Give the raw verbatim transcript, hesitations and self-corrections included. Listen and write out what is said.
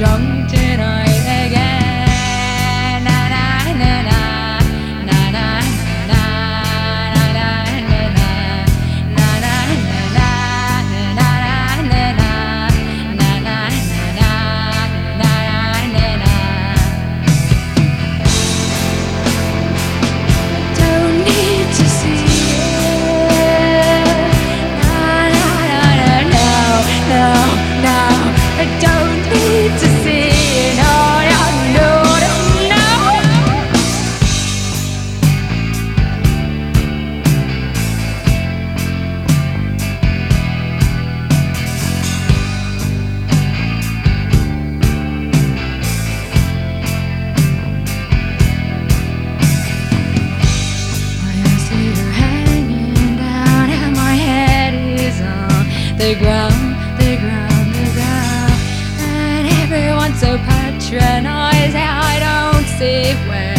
drunk tonight again. Na na na na na na na na na na na na na na na na na na. Don't need to see it. No, no, no, no, no. I don't need to see it. No, no, no, no, I see her hanging down and my head is on the ground, the ground, the ground. And everyone's so patronizing, I don't see where